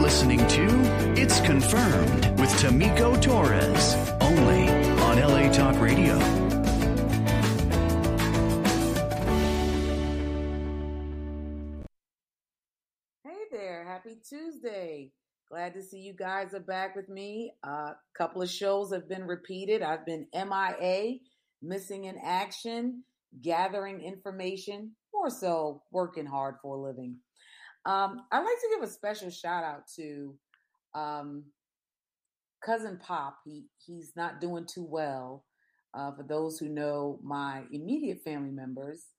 listening to It's Confirmed with Tamiko Torres, only on LA Talk Radio. Hey there, happy Tuesday. Glad to see you guys are back with me. A couple of shows have been repeated. I've been MIA, missing in action, gathering information, more so working hard for a living. I'd like to give a special shout out to Cousin Pop. He's not doing too well. For those who know my immediate family members,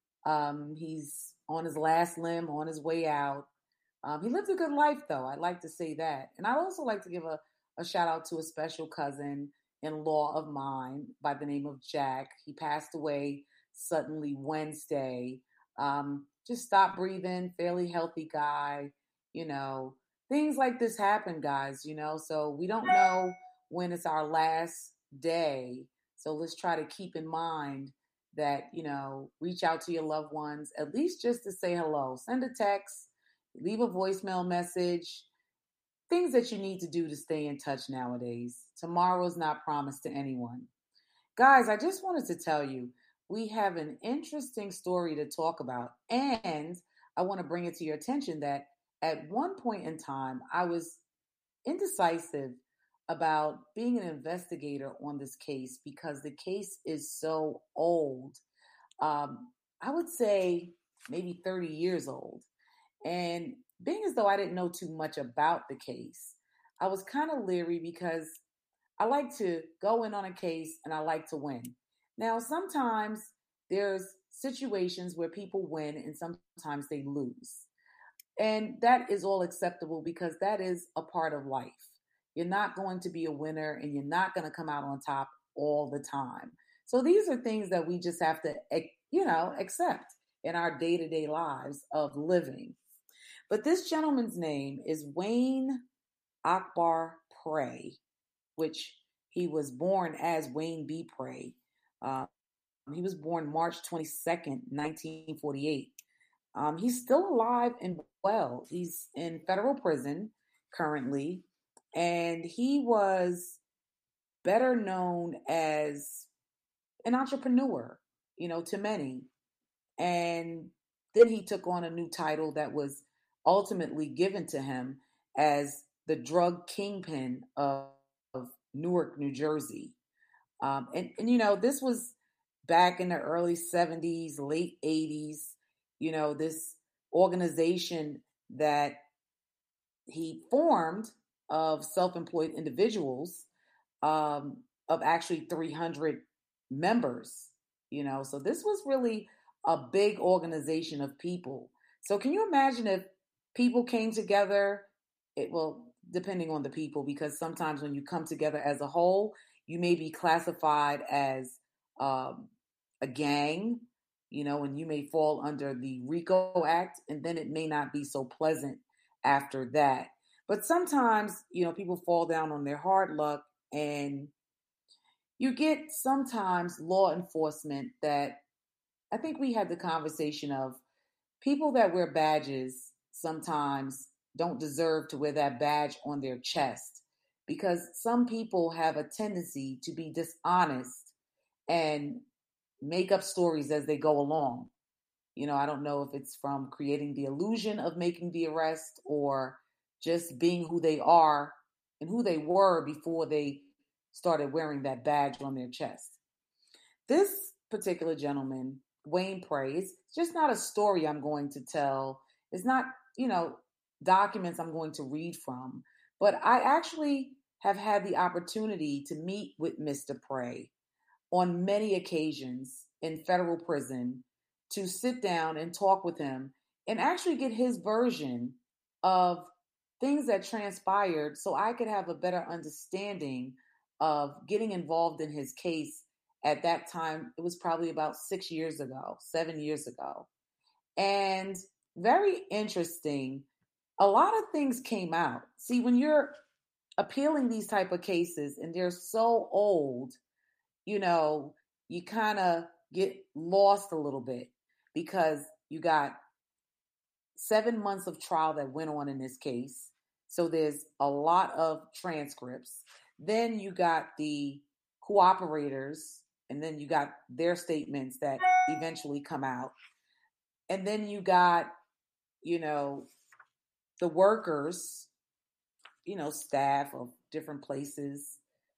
he's on his last limb, on his way out. He lived a good life, though. I'd like to say that. And I'd also like to give a shout out to a special cousin-in-law of mine by the name of Jack. He passed away suddenly Wednesday. Just stopped breathing, fairly healthy guy. You know, things like this happen, guys, you know, so we don't know when it's our last day. So let's try to keep in mind that, you know, reach out to your loved ones, at least just to say hello. Send a text, leave a voicemail message, things that you need to do to stay in touch nowadays. Tomorrow's not promised to anyone. Guys, I just wanted to tell you, we have an interesting story to talk about, and I want to bring it to your attention that at one point in time, I was indecisive about being an investigator on this case because the case is so old. I would say maybe 30 years old. And being as though I didn't know too much about the case, I was kind of leery because I like to go in on a case and I like to win. Now, sometimes there's situations where people win and sometimes they lose. And that is all acceptable because that is a part of life. You're not going to be a winner and you're not going to come out on top all the time. So these are things that we just have to, accept in our day-to-day lives of living. But this gentleman's name is Wayne Akbar Prey, which he was born as Wayne B. Prey. He was born March 22nd, 1948. He's still alive and well. He's in federal prison currently, and he was better known as an entrepreneur, to many. And then he took on a new title that was ultimately given to him as the drug kingpin of Newark, New Jersey. This was back in the early 70s, late 80s, this organization that he formed of self-employed individuals, of actually 300 members, so this was really a big organization of people. So can you imagine if people came together, depending on the people, because sometimes when you come together as a whole, you may be classified as a gang, and you may fall under the RICO Act, and then it may not be so pleasant after that. But sometimes, people fall down on their hard luck, and you get sometimes law enforcement that, I think we had the conversation of people that wear badges sometimes don't deserve to wear that badge on their chest, because some people have a tendency to be dishonest and make up stories as they go along. I don't know if it's from creating the illusion of making the arrest or just being who they are and who they were before they started wearing that badge on their chest. This particular gentleman, Wayne Prey, it's just not a story I'm going to tell. It's not, documents I'm going to read from, but I actually have had the opportunity to meet with Mr. Prey on many occasions in federal prison, to sit down and talk with him and actually get his version of things that transpired so I could have a better understanding of getting involved in his case. At that time, it was probably about 7 years ago. And very interesting, a lot of things came out. See, when you're appealing these type of cases and they're so old, you kind of get lost a little bit because you got 7 months of trial that went on in this case. So there's a lot of transcripts. Then you got the cooperators, and then you got their statements that eventually come out. And then you got, the workers, staff of different places.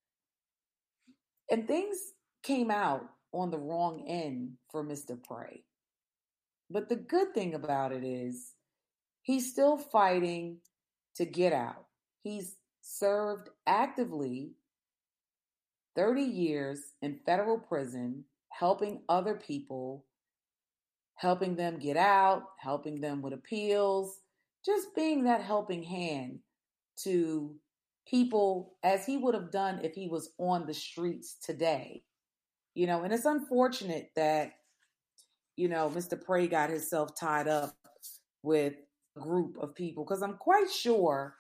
And things came out on the wrong end for Mr. Prey. But the good thing about it is he's still fighting to get out. He's served actively 30 years in federal prison, helping other people, helping them get out, helping them with appeals, just being that helping hand to people as he would have done if he was on the streets today. And it's unfortunate that, Mr. Prey got himself tied up with a group of people, because I'm quite sure,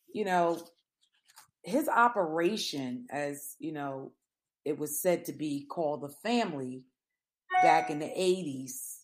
his operation, as, it was said to be called the Family back in the 80s,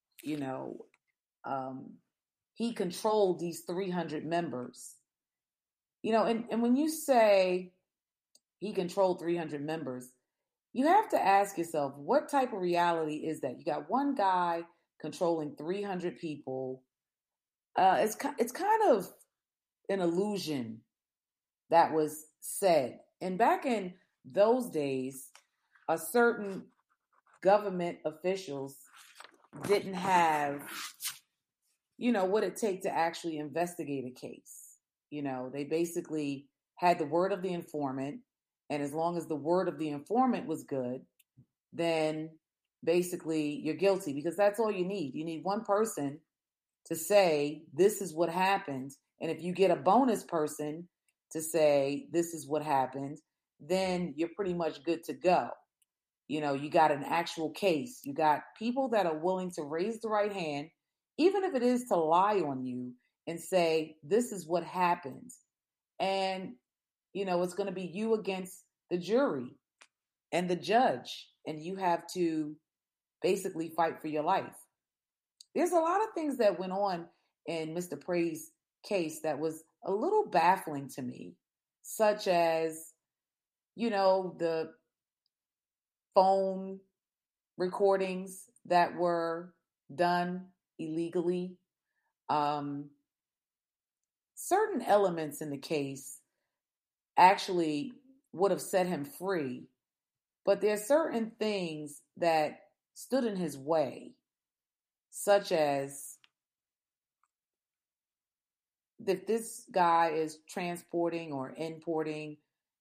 he controlled these 300 members. And when you say he controlled 300 members, you have to ask yourself, what type of reality is that? You got one guy controlling 300 people. It's kind of an illusion that was said. And back in those days, a certain government officials didn't have, what it takes to actually investigate a case. They basically had the word of the informant. And as long as the word of the informant was good, then basically you're guilty, because that's all you need. You need one person to say, this is what happened. And if you get a bonus person to say, this is what happened, then you're pretty much good to go. You got an actual case. You got people that are willing to raise the right hand, even if it is to lie on you and say, this is what happened. And it's going to be you against the jury and the judge, and you have to basically fight for your life. There's a lot of things that went on in Mr. Prey's case that was a little baffling to me, such as, the phone recordings that were done illegally. Certain elements in the case actually would have set him free, but there are certain things that stood in his way, such as if this guy is transporting or importing,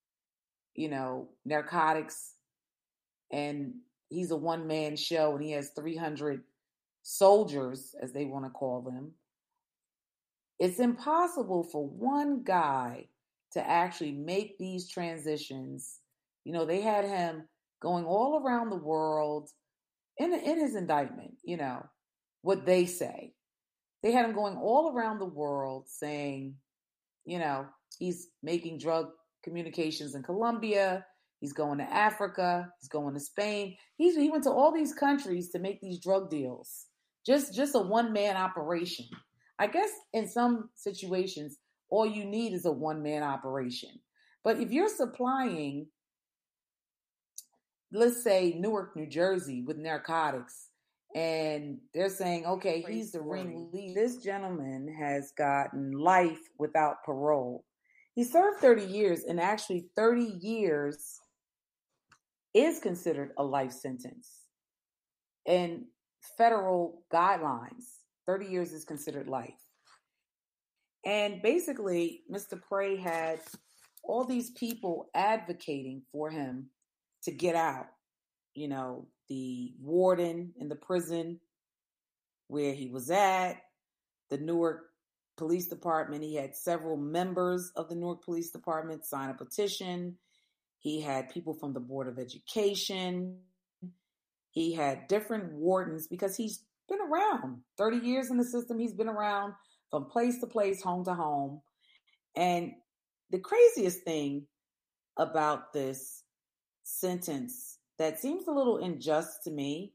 narcotics, and he's a one-man show and he has 300 soldiers, as they want to call them, it's impossible for one guy to actually make these transitions. They had him going all around the world in his indictment, what they say. They had him going all around the world saying, he's making drug communications in Colombia. He's going to Africa. He's going to Spain. He went to all these countries to make these drug deals. Just a one-man operation. I guess in some situations, all you need is a one-man operation. But if you're supplying, let's say, Newark, New Jersey with narcotics, and they're saying, okay, he's the ringleader. This gentleman has gotten life without parole. He served 30 years, and actually 30 years is considered a life sentence. And federal guidelines, 30 years is considered life. And basically, Mr. Prey had all these people advocating for him to get out. The warden in the prison where he was at, the Newark Police Department. He had several members of the Newark Police Department sign a petition. He had people from the Board of Education. He had different wardens, because he's been around 30 years in the system. He's been around from place to place, home to home. And the craziest thing about this sentence that seems a little unjust to me,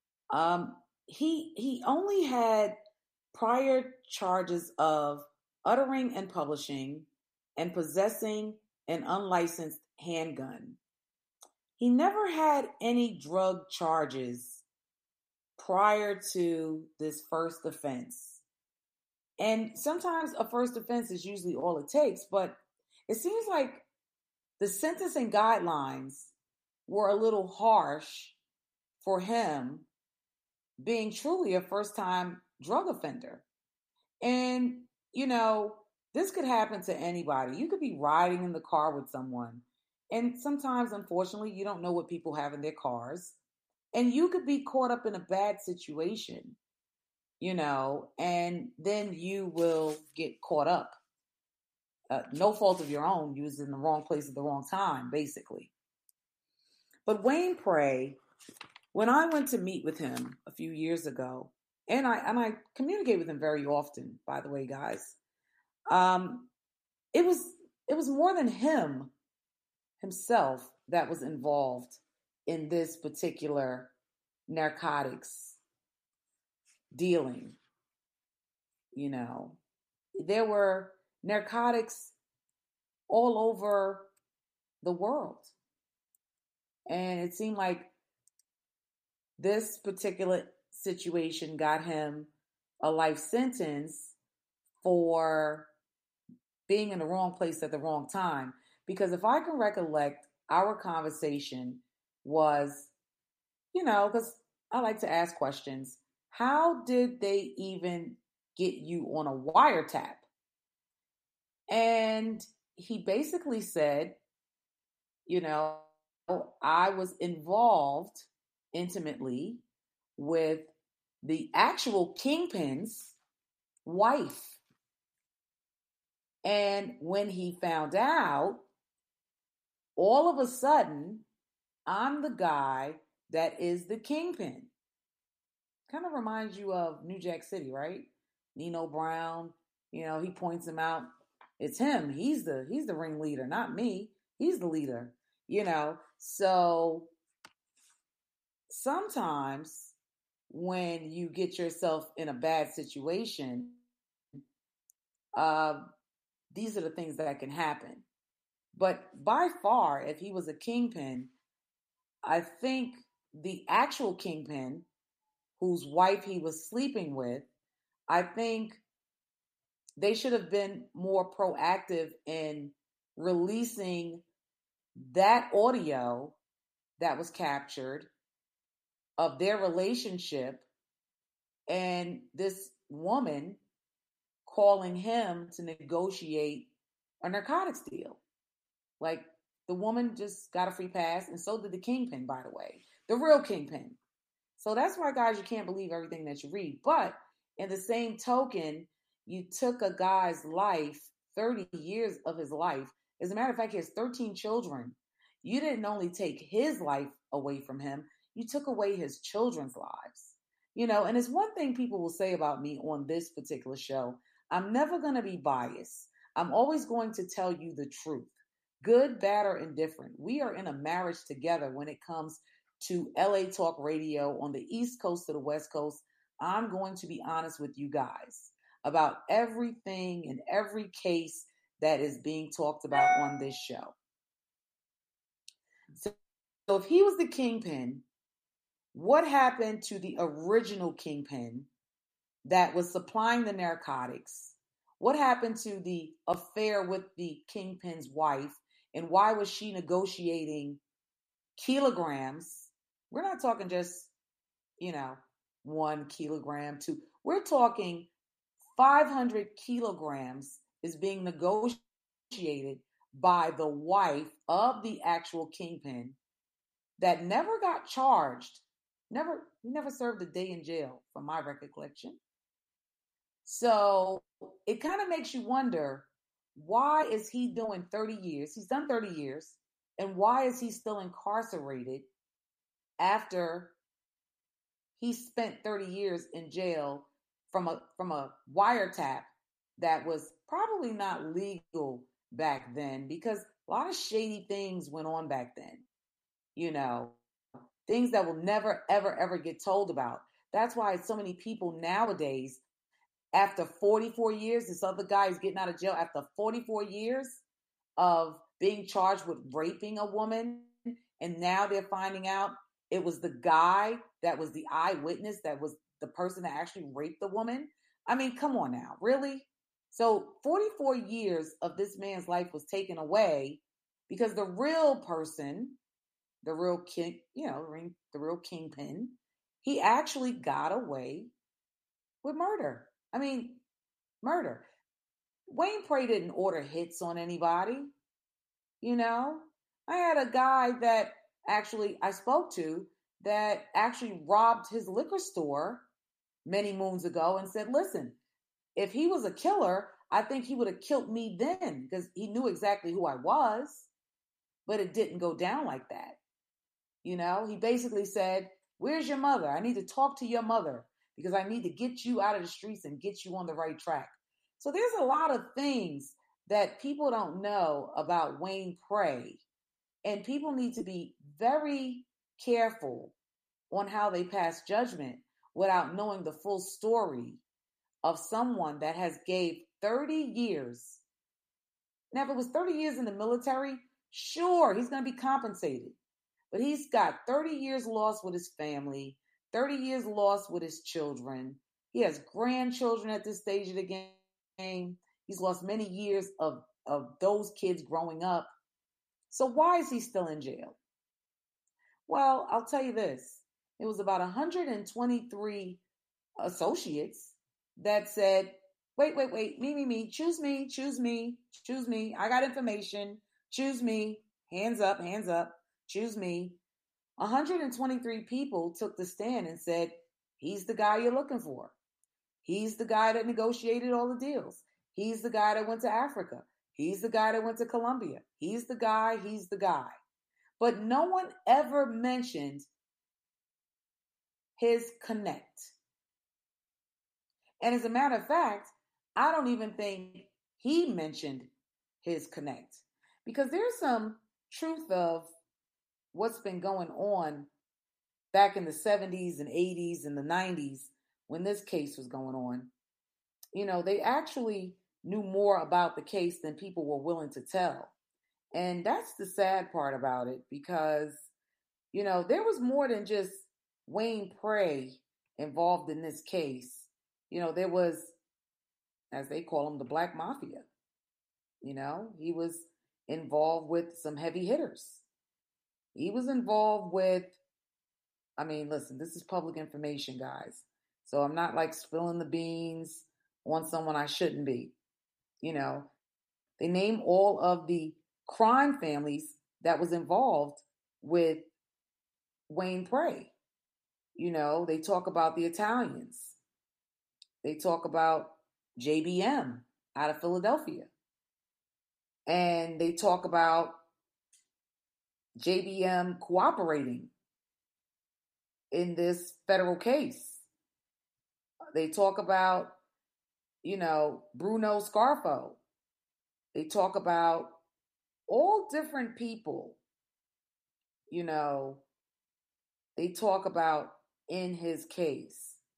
he only had prior charges of uttering and publishing and possessing an unlicensed handgun. He never had any drug charges prior to this first offense. And sometimes a first offense is usually all it takes, but it seems like the sentencing guidelines were a little harsh for him, being truly a first time drug offender. And, you know, this could happen to anybody. You could be riding in the car with someone, and sometimes, unfortunately, you don't know what people have in their cars. And you could be caught up in a bad situation, and then you will get caught up. No fault of your own. You was in the wrong place at the wrong time, basically. But Wayne Prey, when I went to meet with him a few years ago, and I communicate with him very often, by the way, guys. It was more than himself that was involved in this particular narcotics dealing. There were narcotics all over the world. And it seemed like this particular situation got him a life sentence for being in the wrong place at the wrong time. Because if I can recollect, our conversation was, because I like to ask questions. How did they even get you on a wiretap? And he basically said, I was involved intimately with the actual kingpin's wife. And when he found out, all of a sudden, I'm the guy that is the kingpin. Kind of reminds you of New Jack City, right? Nino Brown, he points him out. It's him. He's the ringleader, not me. He's the leader, So sometimes when you get yourself in a bad situation, these are the things that can happen. But by far, if he was a kingpin, I think the actual kingpin, whose wife he was sleeping with, I think they should have been more proactive in releasing that audio that was captured of their relationship and this woman calling him to negotiate a narcotics deal. Like, the woman just got a free pass, and so did the kingpin, by the way, the real kingpin. So that's why, guys, you can't believe everything that you read. But in the same token, you took a guy's life, 30 years of his life. As a matter of fact, he has 13 children. You didn't only take his life away from him, you took away his children's lives. And it's one thing people will say about me on this particular show. I'm never going to be biased. I'm always going to tell you the truth. Good, bad, or indifferent. We are in a marriage together when it comes to LA Talk Radio on the East Coast to the West Coast. I'm going to be honest with you guys about everything and every case that is being talked about on this show. So if he was the kingpin, what happened to the original kingpin that was supplying the narcotics? What happened to the affair with the kingpin's wife? And why was she negotiating kilograms? We're not talking just, 1 kilogram, 2. We're talking 500 kilograms is being negotiated by the wife of the actual kingpin that never got charged. He never served a day in jail, from my recollection. So it kind of makes you wonder, why is he doing 30 years? He's done 30 years. And why is he still incarcerated after he spent 30 years in jail from a wiretap that was probably not legal back then, because a lot of shady things went on back then. Things that will never, ever, ever get told about. That's why so many people nowadays, after 44 years, this other guy is getting out of jail after 44 years. of being charged with raping a woman, and now they're finding out it was the guy that was the eyewitness, that was the person that actually raped the woman. I mean, come on now, really? So 44 years of this man's life was taken away because the real person, the real king, the real kingpin, he actually got away with murder. I mean, murder. Wayne Prey didn't order hits on anybody. I had a guy that actually I spoke to that actually robbed his liquor store many moons ago and said, listen, if he was a killer, I think he would have killed me then, because he knew exactly who I was, but it didn't go down like that. He basically said, where's your mother? I need to talk to your mother because I need to get you out of the streets and get you on the right track. So there's a lot of things that people don't know about Wayne Prey, and people need to be very careful on how they pass judgment without knowing the full story of someone that has gave 30 years. Now, if it was 30 years in the military, sure, he's going to be compensated. But he's got 30 years lost with his family, 30 years lost with his children. He has grandchildren at this stage of the game. He's lost many years of those kids growing up. So why is he still in jail? Well, I'll tell you this. It was about 123 associates that said, wait, me, choose me. I got information. Choose me. Hands up. Choose me. 123 people took the stand and said, he's the guy you're looking for. He's the guy that negotiated all the deals. He's the guy that went to Africa. He's the guy that went to Colombia. He's the guy. But no one ever mentioned his connect. And as a matter of fact, I don't even think he mentioned his connect, because there's some truth of what's been going on back in the 70s and 80s and the 90s when this case was going on. They actually knew more about the case than people were willing to tell. And that's the sad part about it, because, there was more than just Wayne Prey involved in this case. There was, as they call him, the Black Mafia. He was involved with some heavy hitters. He was involved with, listen, this is public information, guys. So I'm not like spilling the beans on someone I shouldn't be. They name all of the crime families that was involved with Wayne Prey. They talk about the Italians. They talk about JBM out of Philadelphia. And they talk about JBM cooperating in this federal case. They talk about, Bruno Scarfo. They talk about all different people, they talk about in his case.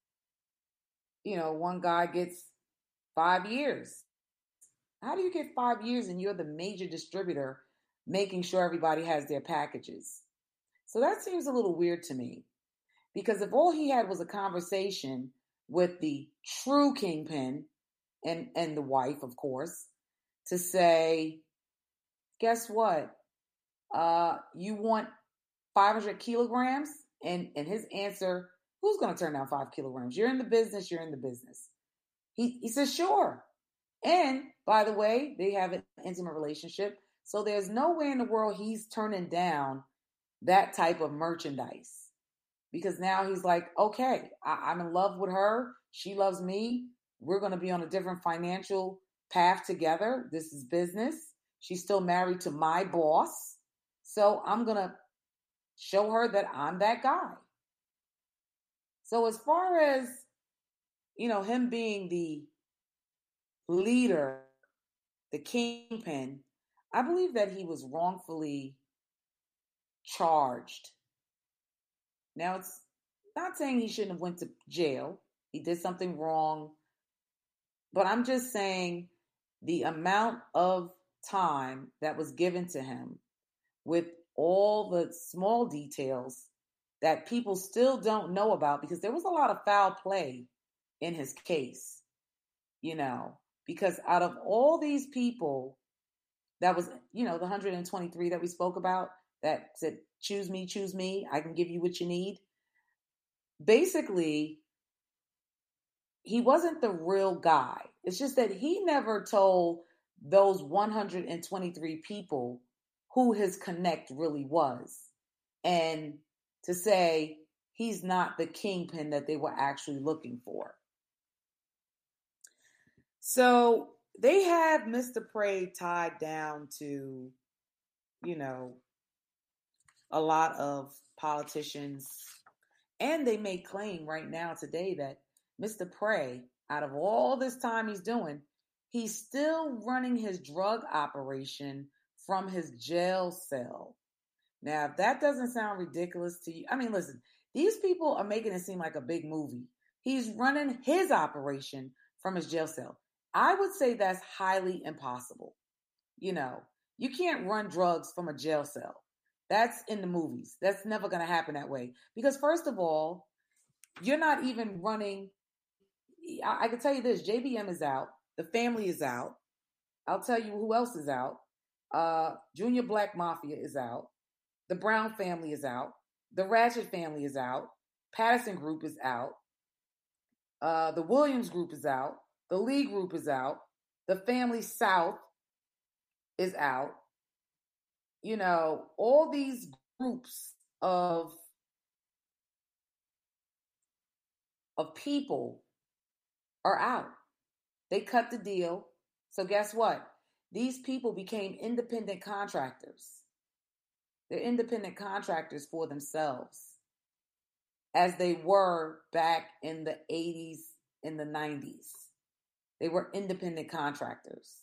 One guy gets 5 years. How do you get 5 years and you're the major distributor making sure everybody has their packages? So that seems a little weird to me, because if all he had was a conversation with the true kingpin and the wife, of course, to say, guess what? You want 500 kilograms? And his answer, who's going to turn down 5 kilograms? You're in the business. He says, sure. And by the way, they have an intimate relationship. So there's no way in the world he's turning down that type of merchandise, because now he's like, okay, I'm in love with her. She loves me. We're going to be on a different financial path together. This is business. She's still married to my boss. So I'm going to show her that I'm that guy. So as far as, him being the leader, the kingpin, I believe that he was wrongfully charged. Now, it's not saying he shouldn't have went to jail. He did something wrong. But I'm just saying the amount of time that was given to him with all the small details that people still don't know about, because there was a lot of foul play in his case, because out of all these people that was, the 123 that we spoke about that said, choose me, I can give you what you need. Basically, he wasn't the real guy. It's just that he never told those 123 people who his connect really was. And to say he's not the kingpin that they were actually looking for. So they have Mr. Prey tied down to, a lot of politicians. And they may claim right now today that Mr. Prey, out of all this time he's doing, he's still running his drug operation from his jail cell. Now, if that doesn't sound ridiculous to you, I mean, listen, these people are making it seem like a big movie. He's running his operation from his jail cell. I would say that's highly impossible. You can't run drugs from a jail cell. That's in the movies. That's never going to happen that way. Because first of all, you're not even running. I can tell you this, JBM is out. The family is out. I'll tell you who else is out. Junior Black Mafia is out. The Brown family is out. The Ratchet family is out. Patterson Group is out. The Williams Group is out. The Lee Group is out. The Family South is out. All these groups of people are out. They cut the deal. So guess what? These people became independent contractors. They're independent contractors for themselves, as they were back in the 80s, in the 90s. They were independent contractors.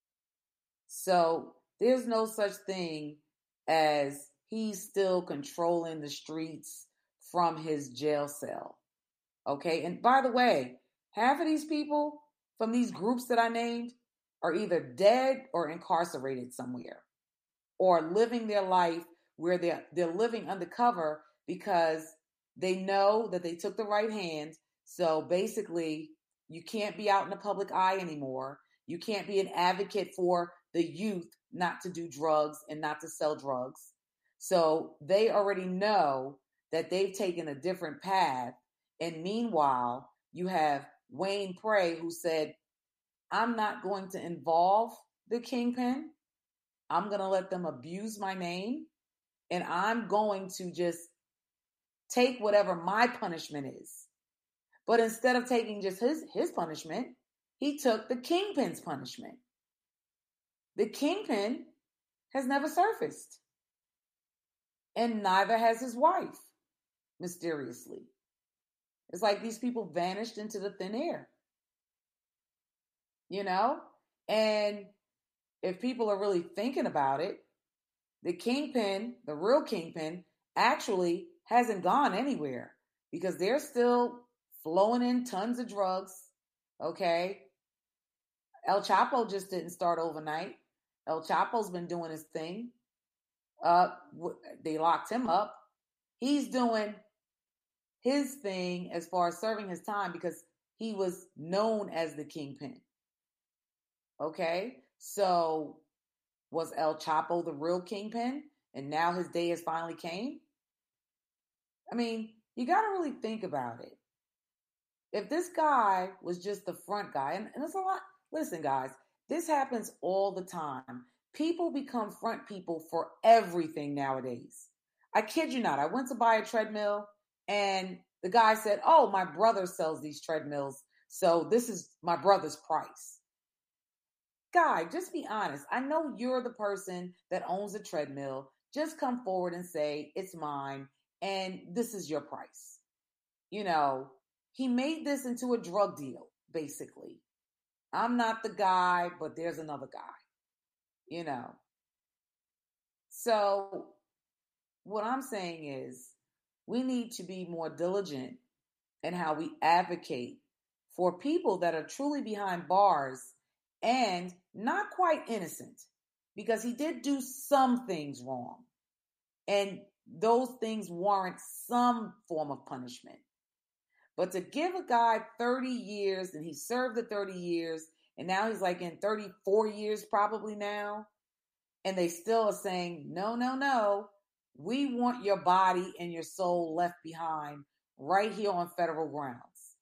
So there's no such thing as he's still controlling the streets from his jail cell. Okay? And by the way, half of these people from these groups that I named are either dead or incarcerated somewhere, or living their life where they're living undercover because they know that they took the right hand. So basically, you can't be out in the public eye anymore. You can't be an advocate for the youth not to do drugs and not to sell drugs. So they already know that they've taken a different path. And meanwhile, you have Wayne Prey, who said, I'm not going to involve the kingpin. I'm going to let them abuse my name. And I'm going to just take whatever my punishment is. But instead of taking just his punishment, he took the kingpin's punishment. The kingpin has never surfaced. And neither has his wife, mysteriously. It's like these people vanished into the thin air. And if people are really thinking about it, the kingpin, the real kingpin, actually hasn't gone anywhere, because they're still flowing in tons of drugs. Okay. El Chapo just didn't start overnight. El Chapo's been doing his thing. They locked him up. He's doing his thing as far as serving his time, because he was known as the kingpin. Okay. So was El Chapo the real kingpin, and now his day has finally came? I mean, you got to really think about it. If this guy was just the front guy, and it's a lot. Listen, guys, this happens all the time. People become front people for everything nowadays. I kid you not. I went to buy a treadmill, and the guy said, oh, my brother sells these treadmills, so this is my brother's price. Guy, just be honest. I know you're the person that owns a treadmill. Just come forward and say, it's mine, and this is your price. He made this into a drug deal, basically. I'm not the guy, but there's another guy, So what I'm saying is, we need to be more diligent in how we advocate for people that are truly behind bars and not quite innocent. because he did do some things wrong. And those things warrant some form of punishment. But to give a guy 30 years, and he served the 30 years, and now he's like in 34 years probably now, and they still are saying, no, no, no, we want your body and your soul left behind right here on federal grounds.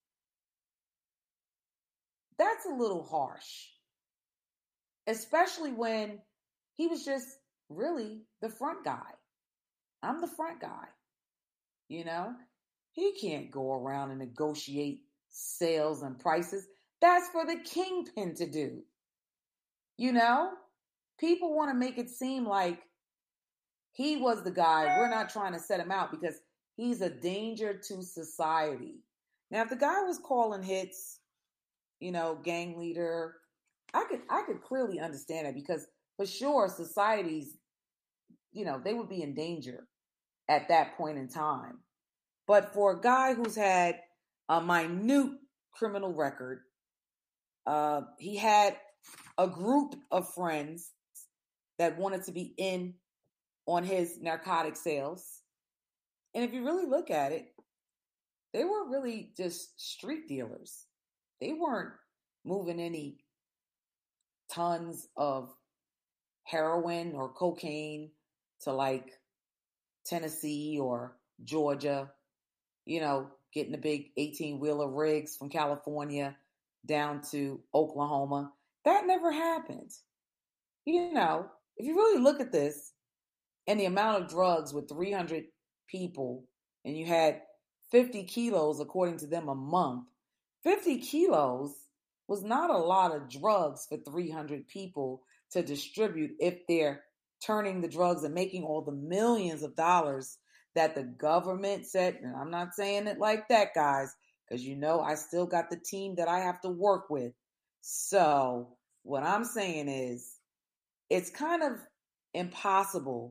That's a little harsh, especially when he was just really the front guy. I'm the front guy, you know? He can't go around and negotiate sales and prices. That's for the kingpin to do. You know? People want to make it seem like he was the guy. We're not trying to set him out because he's a danger to society. Now, if the guy was calling hits, you know, gang leader, I could clearly understand it, because for sure societies, you know, they would be in danger at that point in time. But for a guy who's had a minute criminal record, he had a group of friends that wanted to be in on his narcotic sales. And if you really look at it, they were really just street dealers. They weren't moving any tons of heroin or cocaine to like Tennessee or Georgia, you know, getting the big 18-wheeler rigs from California down to Oklahoma. That never happened. You know, if you really look at this and the amount of drugs with 300 people, and you had 50 kilos, according to them, a month, 50 kilos was not a lot of drugs for 300 people to distribute if they're turning the drugs and making all the millions of dollars that the government said. And I'm not saying it like that, guys, because you know I still got the team that I have to work with. So what I'm saying is it's kind of impossible.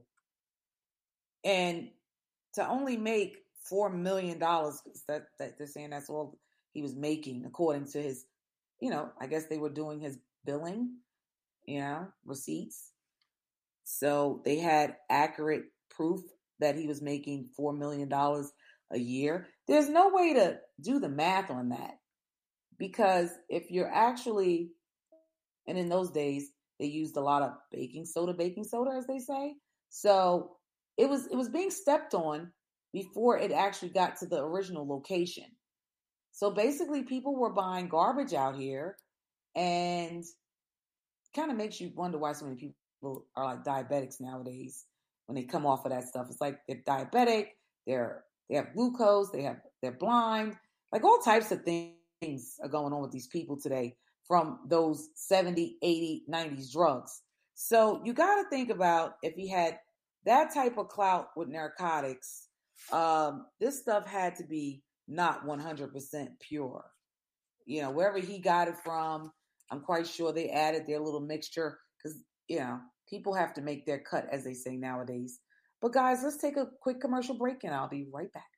And to only make $4 million, that they're saying that's all he was making, according to his, you know, I guess they were doing his billing, you know, receipts. So they had accurate proof that he was making $4 million a year. There's no way to do the math on that, because if you're actually, and in those days, they used a lot of baking soda, as they say. So it was being stepped on before it actually got to the original location. So basically people were buying garbage out here, and kind of makes you wonder why so many people are like diabetics nowadays when they come off of that stuff. It's like they're diabetic, they have glucose, they're blind, like all types of things are going on with these people today from those 70, 80, 90s drugs. So you got to think about, if he had that type of clout with narcotics, this stuff had to be not 100% pure. You know, wherever he got it from, I'm quite sure they added their little mixture, because, you know, people have to make their cut, as they say nowadays. But guys, let's take a quick commercial break and I'll be right back.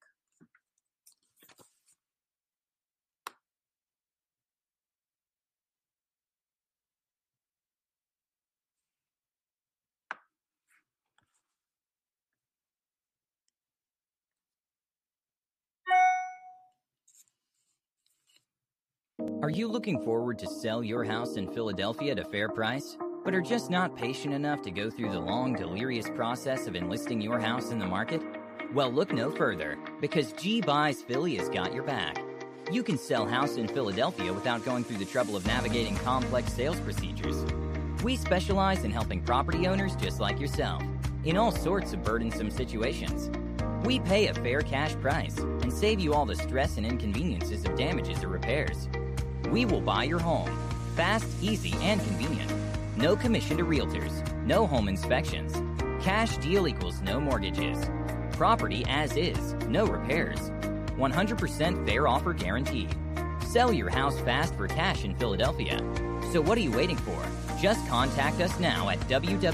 Are you looking forward to sell your house in Philadelphia at a fair price, but are just not patient enough to go through the long, delirious process of enlisting your house in the market? Well, look no further, because G Buys Philly has got your back. You can sell house in Philadelphia without going through the trouble of navigating complex sales procedures. We specialize in helping property owners just like yourself in all sorts of burdensome situations. We pay a fair cash price and save you all the stress and inconveniences of damages or repairs. We will buy your home, fast, easy, and convenient. No commission to realtors, no home inspections. Cash deal equals no mortgages. Property as is, no repairs. 100% fair offer guaranteed. Sell your house fast for cash in Philadelphia. So what are you waiting for? Just contact us now at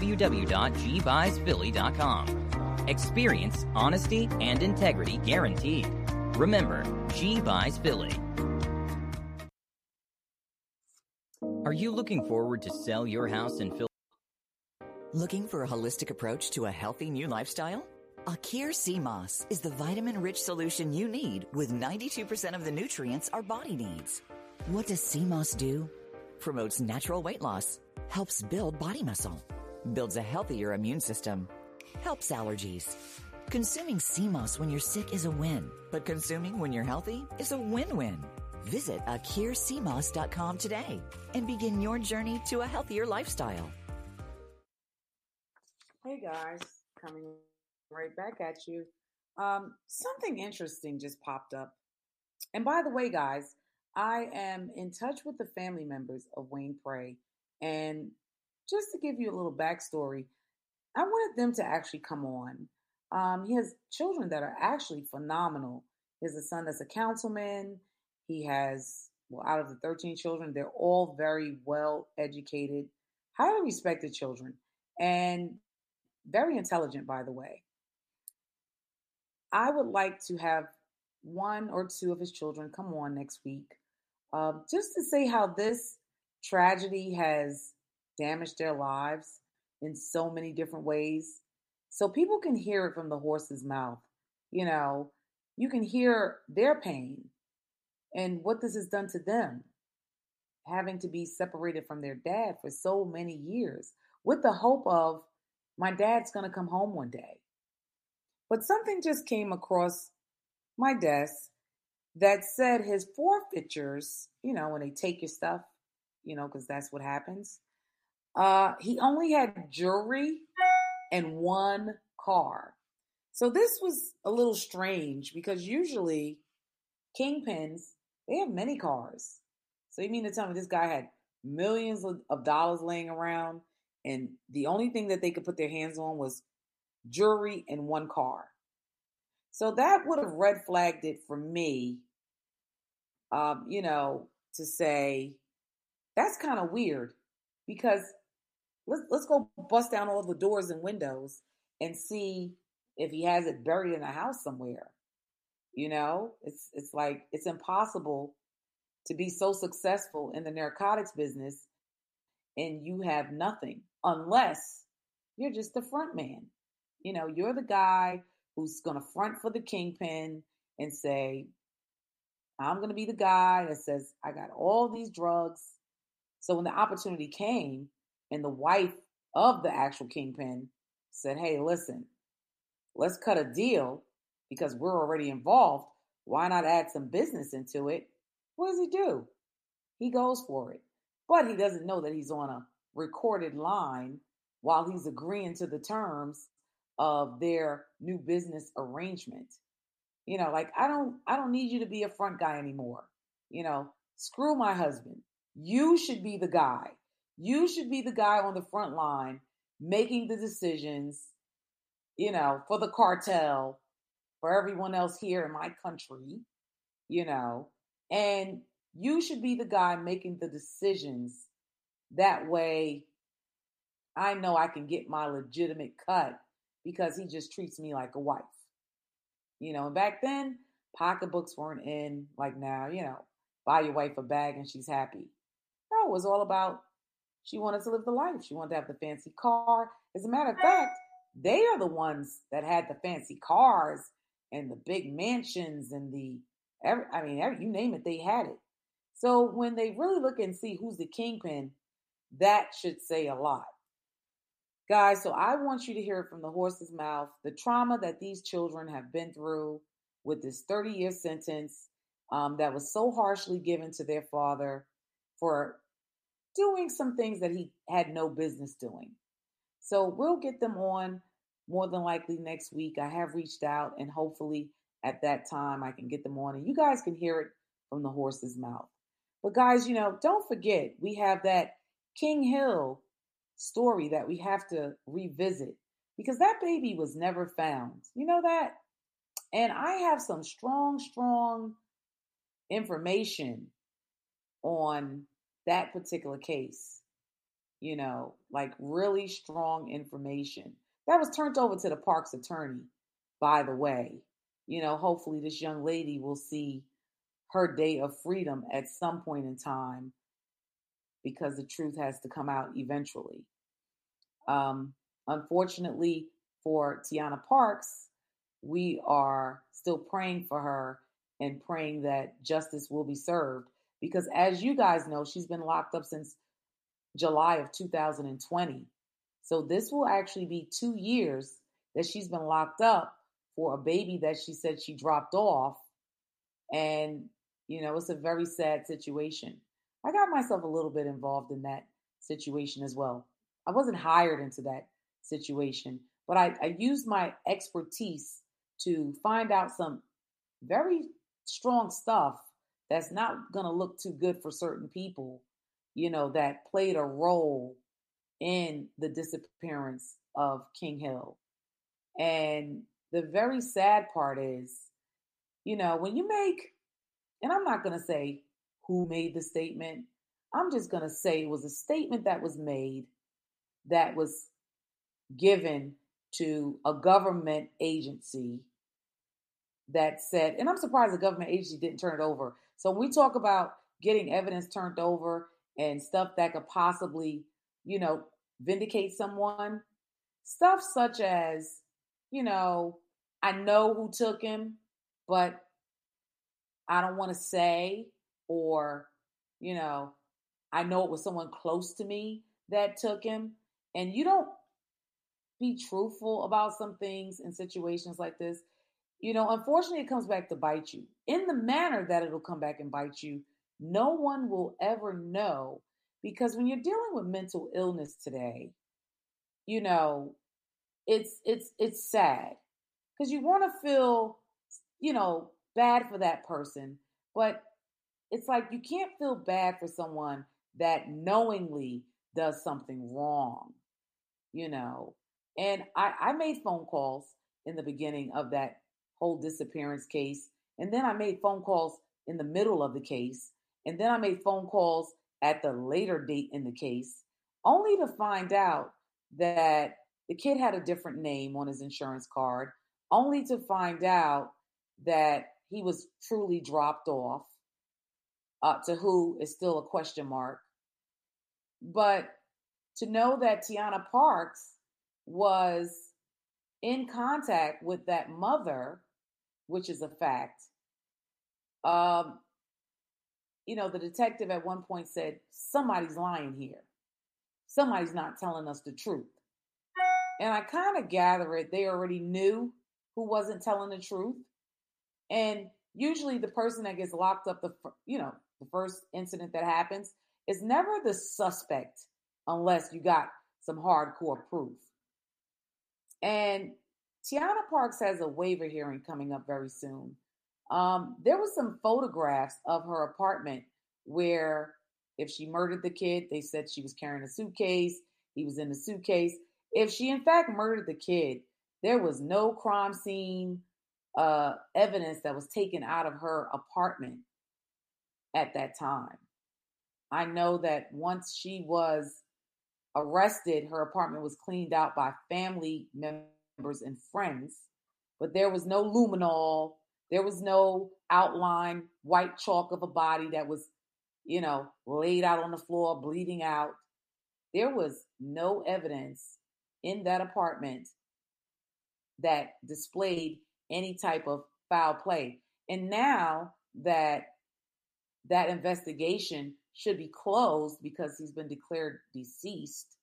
www.gbuysphilly.com. Experience, honesty, and integrity guaranteed. Remember, G Buys Philly. Are you looking forward to sell your house in Philadelphia? Looking for a holistic approach to a healthy new lifestyle? Akir Sea Moss is the vitamin-rich solution you need with 92% of the nutrients our body needs. What does sea moss do? Promotes natural weight loss, helps build body muscle, builds a healthier immune system, helps allergies. Consuming sea moss when you're sick is a win, but consuming when you're healthy is a win-win. Visit AkirSeaMoss.com today and begin your journey to a healthier lifestyle. Hey guys, coming right back at you. Something interesting just popped up. And by the way, guys, I am in touch with the family members of Wayne Prey. And just to give you a little backstory, I wanted them to actually come on. He has children that are actually phenomenal. He has a son that's a councilman. He has, well, out of the 13 children, they're all very well educated, highly respected children, and very intelligent, by the way. I would like to have one or two of his children come on next week just to say how this tragedy has damaged their lives in so many different ways. So people can hear it from the horse's mouth. You know, you can hear their pain and what this has done to them, having to be separated from their dad for so many years with the hope of my dad's going to come home one day. But something just came across my desk that said his forfeitures, you know, when they take your stuff, you know, because that's what happens. He only had jewelry and one car. So this was a little strange because usually kingpins, they have many cars. So you mean to tell me this guy had millions of dollars laying around and the only thing that they could put their hands on was jewelry and one car? So that would have red flagged it for me, you know, to say that's kind of weird because let's go bust down all the doors and windows and see if he has it buried in a house somewhere. You know, it's like it's impossible to be so successful in the narcotics business and you have nothing unless you're just the front man. You know, you're the guy who's going to front for the kingpin and say, I'm going to be the guy that says, I got all these drugs. So when the opportunity came and the wife of the actual kingpin said, hey, listen, let's cut a deal because we're already involved. Why not add some business into it? What does he do? He goes for it. But he doesn't know that he's on a recorded line while he's agreeing to the terms of their new business arrangement. You know, like I don't need you to be a front guy anymore. You know, screw my husband. You should be the guy. You should be the guy on the front line making the decisions, you know, for the cartel, for everyone else here in my country, you know, and you should be the guy making the decisions. That way I know I can get my legitimate cut because he just treats me like a wife. You know, and back then, pocketbooks weren't in like now, you know, buy your wife a bag and she's happy. No, it was all about she wanted to live the life. She wanted to have the fancy car. As a matter of fact, they are the ones that had the fancy cars and the big mansions and you name it, they had it. So when they really look and see who's the kingpin, that should say a lot. Guys, so I want you to hear it from the horse's mouth, the trauma that these children have been through with this 30-year sentence that was so harshly given to their father for doing some things that he had no business doing. So we'll get them on more than likely next week. I have reached out and hopefully at that time I can get them on and you guys can hear it from the horse's mouth. But guys, you know, don't forget, we have that King Hill story that we have to revisit because that baby was never found. You know that? And I have some strong information on that particular case. You know, like really strong information that was turned over to the park's attorney, by the way. You know, hopefully this young lady will see her day of freedom at some point in time because the truth has to come out eventually. Unfortunately for Tiana Parks, we are still praying for her and praying that justice will be served. Because as you guys know, she's been locked up since July of 2020. So this will actually be 2 years that she's been locked up for a baby that she said she dropped off. And, it's a very sad situation. I got myself a little bit involved in that situation as well. I wasn't hired into that situation, but I used my expertise to find out some very strong stuff that's not going to look too good for certain people, that played a role in the disappearance of King Hill. And the very sad part is, when you make, and I'm not going to say who made the statement, I'm just going to say it was a statement that was made that was given to a government agency that said, and I'm surprised the government agency didn't turn it over. So when we talk about getting evidence turned over and stuff that could possibly, vindicate someone, stuff such as, I know who took him, but I don't want to say, or, I know it was someone close to me that took him. And you don't be truthful about some things in situations like this. Unfortunately, it comes back to bite you. In the manner that it'll come back and bite you, no one will ever know. Because when you're dealing with mental illness today, it's sad. Because you want to feel, bad for that person. But it's like you can't feel bad for someone that knowingly does something wrong, And I made phone calls in the beginning of that whole disappearance case. And then I made phone calls in the middle of the case. And then I made phone calls at the later date in the case, only to find out that the kid had a different name on his insurance card, only to find out that he was truly dropped off, to who is still a question mark. But to know that Tiana Parks was in contact with that mother, which is a fact. The detective at one point said, somebody's lying here. Somebody's not telling us the truth. And I kind of gather it. They already knew who wasn't telling the truth. And usually the person that gets locked up, the first incident that happens is never the suspect unless you got some hardcore proof. And Tiana Parks has a waiver hearing coming up very soon. There was some photographs of her apartment where if she murdered the kid, they said she was carrying a suitcase. He was in the suitcase. If she in fact murdered the kid, there was no crime scene evidence that was taken out of her apartment at that time. I know that once she was arrested, her apartment was cleaned out by family members and friends, but there was no luminol. There was no outline white chalk of a body that was, laid out on the floor, bleeding out. There was no evidence in that apartment that displayed any type of foul play. And now that investigation should be closed because he's been declared deceased,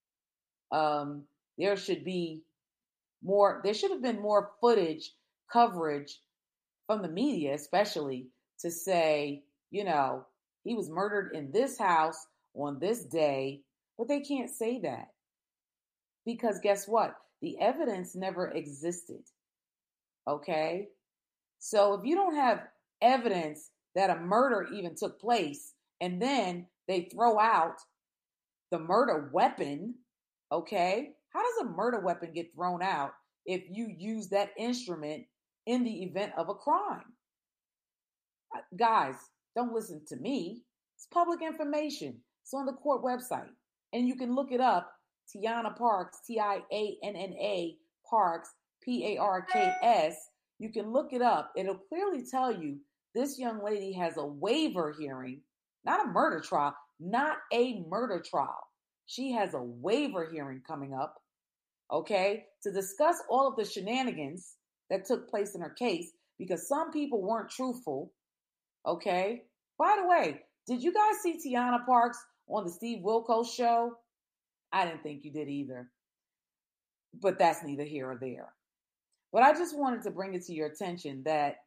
there should have been more footage, coverage from the media, especially to say, he was murdered in this house on this day, but they can't say that because guess what? The evidence never existed. Okay. So if you don't have evidence that a murder even took place and then they throw out the murder weapon, okay, how does a murder weapon get thrown out if you use that instrument in the event of a crime? Guys, don't listen to me. It's public information. It's on the court website. And you can look it up. Tiana Parks, Tianna Parks, Parks. You can look it up. It'll clearly tell you this young lady has a waiver hearing, not a murder trial, not a murder trial. She has a waiver hearing coming up okay, to discuss all of the shenanigans that took place in her case because some people weren't truthful, okay? By the way, did you guys see Tiana Parks on the Steve Wilkos show? I didn't think you did either, but that's neither here or there. But I just wanted to bring it to your attention that,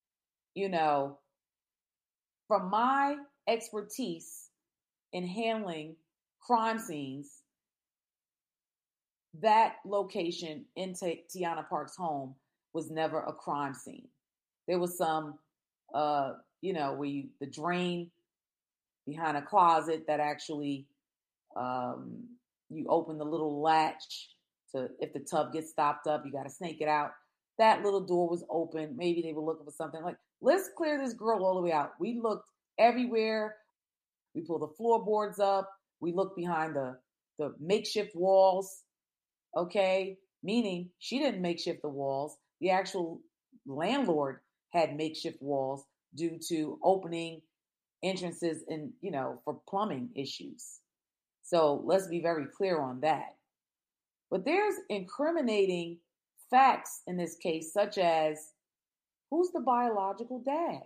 from my expertise in handling crime scenes, that location in Tiana Park's home was never a crime scene. There was some, the drain behind a closet that actually, you open the little latch to, if the tub gets stopped up, you got to snake it out. That little door was open. Maybe they were looking for something. Like, let's clear this girl all the way out. We looked everywhere. We pulled the floorboards up. We looked behind the makeshift walls. Okay, meaning she didn't makeshift the walls. The actual landlord had makeshift walls due to opening entrances and, for plumbing issues. So let's be very clear on that. But there's incriminating facts in this case, such as who's the biological dad?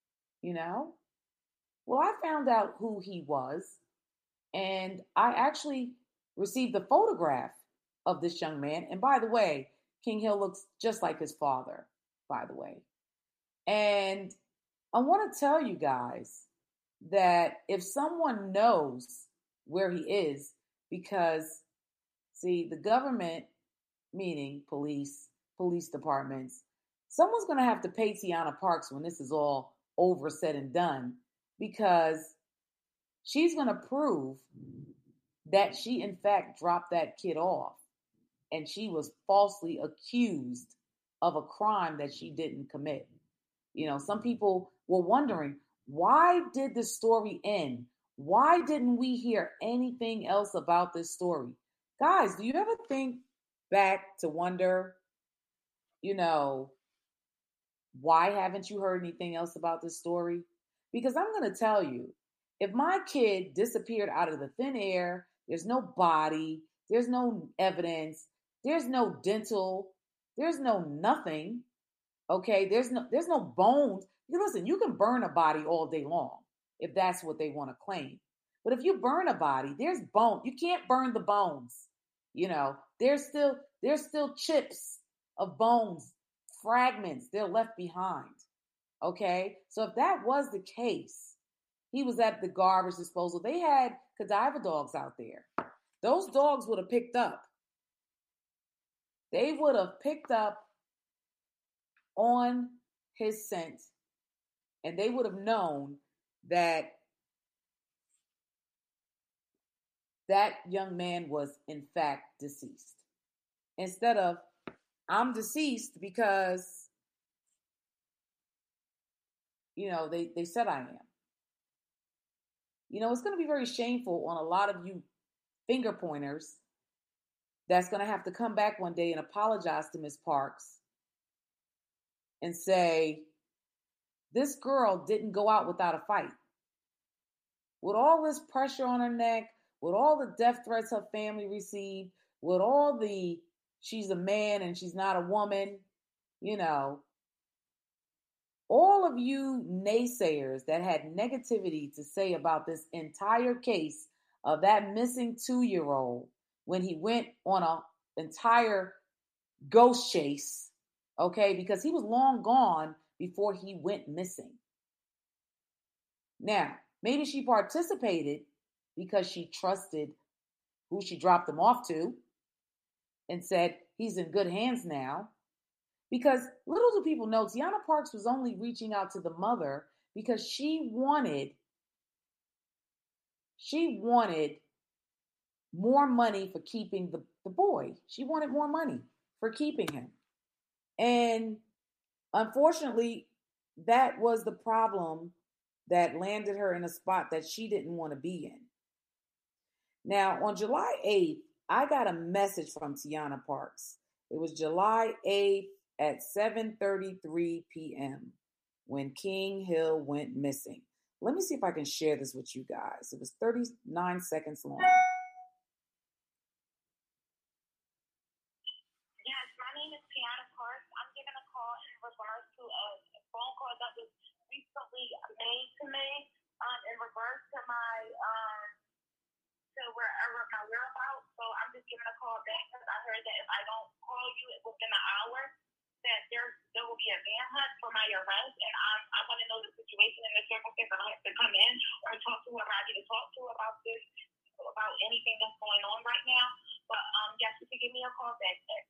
Well, I found out who he was, and I actually received a photograph of this young man. And by the way, King Hill looks just like his father, by the way. And I want to tell you guys that if someone knows where he is, because, see, the government, meaning police departments, someone's going to have to pay Tiana Parks when this is all over, said and done, because she's going to prove that she, in fact, dropped that kid off and she was falsely accused of a crime that she didn't commit. Some people were wondering, why did the story end? Why didn't we hear anything else about this story? Guys, do you ever think back to wonder, why haven't you heard anything else about this story? Because I'm going to tell you, if my kid disappeared out of the thin air, there's no body, there's no evidence, there's no dental, there's no nothing, okay? There's no bones. Listen, you can burn a body all day long if that's what they want to claim. But if you burn a body, there's bone. You can't burn the bones. There's still chips of bones, fragments, they're left behind. Okay? So if that was the case, he was at the garbage disposal. They had cadaver dogs out there. Those dogs would have picked up. They would have picked up on his scent, and they would have known that that young man was, in fact, deceased. Instead of, I'm deceased because, they said I am. It's going to be very shameful on a lot of you finger pointers that's going to have to come back one day and apologize to Ms. Parks and say, this girl didn't go out without a fight. With all this pressure on her neck, with all the death threats her family received, with all the she's a man and she's not a woman, all of you naysayers that had negativity to say about this entire case of that missing 2-year-old when he went on an entire ghost chase, okay, because he was long gone before he went missing. Now, maybe she participated because she trusted who she dropped him off to and said, he's in good hands now. Because little do people know, Tiana Parks was only reaching out to the mother because she wanted more money for keeping the boy. She wanted more money for keeping him. And unfortunately, that was the problem that landed her in a spot that she didn't want to be in. Now, on July 8th, I got a message from Tiana Parks. It was July 8th at 7:33 p.m. when King Hill went missing. Let me see if I can share this with you guys. It was 39 seconds long. basically made to me in regards to my to wherever my whereabouts. So I'm just giving a call back because I heard that if I don't call you within an hour, that there will be a manhunt for my arrest, and I want to know the situation and the circumstances. I have to come in or talk to whoever I need to talk to about this, about anything that's going on right now. But yes, you can give me a call back at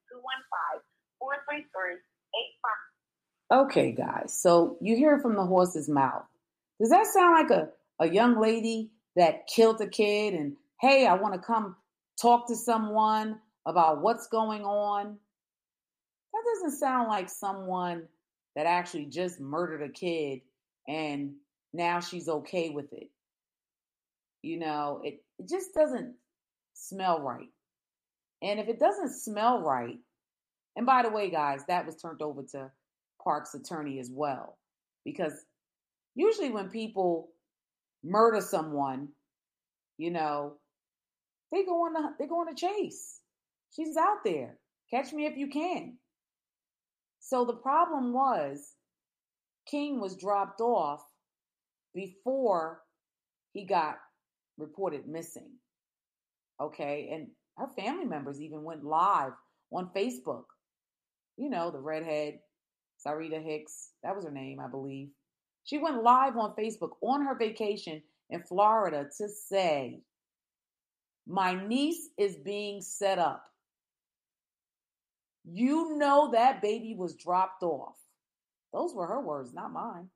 215-433-85. Okay, guys. So you hear it from the horse's mouth. Does that sound like a young lady that killed a kid and, hey, I want to come talk to someone about what's going on? That doesn't sound like someone that actually just murdered a kid and now she's okay with it. You know, it just doesn't smell right. And if it doesn't smell right, and by the way, guys, that was turned over to Park's attorney as well. Because usually when people murder someone, you know, they go on a chase. She's out there. Catch me if you can. So the problem was King was dropped off before he got reported missing. Okay, and her family members even went live on Facebook. You know, the redhead, Sarita Hicks, that was her name, I believe. She went live on Facebook on her vacation in Florida to say, my niece is being set up. You know that baby was dropped off. Those were her words, not mine.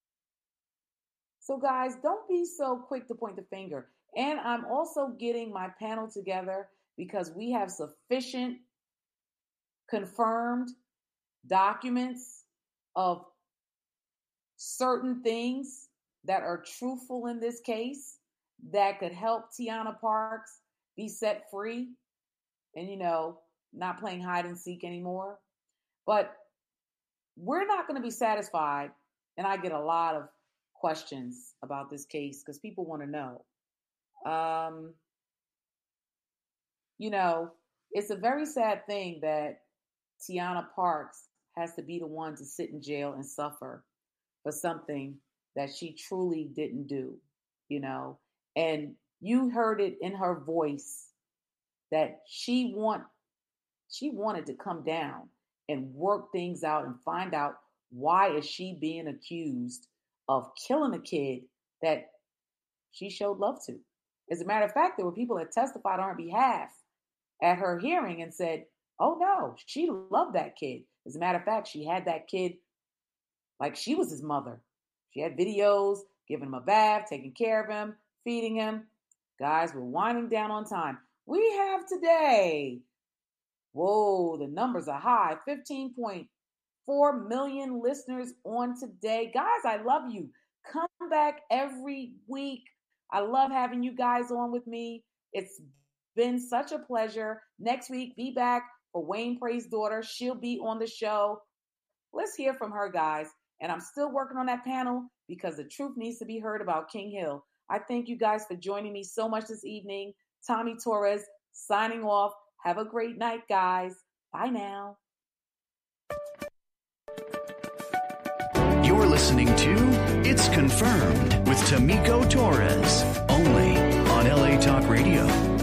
So guys, don't be so quick to point the finger. And I'm also getting my panel together because we have sufficient confirmed documents of certain things that are truthful in this case that could help Tiana Parks be set free and, you know, not playing hide and seek anymore. But we're not going to be satisfied. And I get a lot of questions about this case because people want to know. You know, it's a very sad thing that Tiana Parks has to be the one to sit in jail and suffer for something that she truly didn't do, you know. And you heard it in her voice that she wanted to come down and work things out and find out why is she being accused of killing a kid that she showed love to. As a matter of fact, there were people that testified on her behalf at her hearing and said, oh no, she loved that kid. As a matter of fact, she had that kid like she was his mother. She had videos, giving him a bath, taking care of him, feeding him. Guys, we're winding down on time. We have today, whoa, the numbers are high, 15.4 million listeners on today. Guys, I love you. Come back every week. I love having you guys on with me. It's been such a pleasure. Next week, be back for Wayne Prey's daughter. She'll be on the show. Let's hear from her, guys. And I'm still working on that panel because the truth needs to be heard about King Hill. I thank you guys for joining me so much this evening. Tommy Torres signing off. Have a great night, guys. Bye now. You're listening to It's Confirmed with Tamiko Torres, only on LA Talk Radio.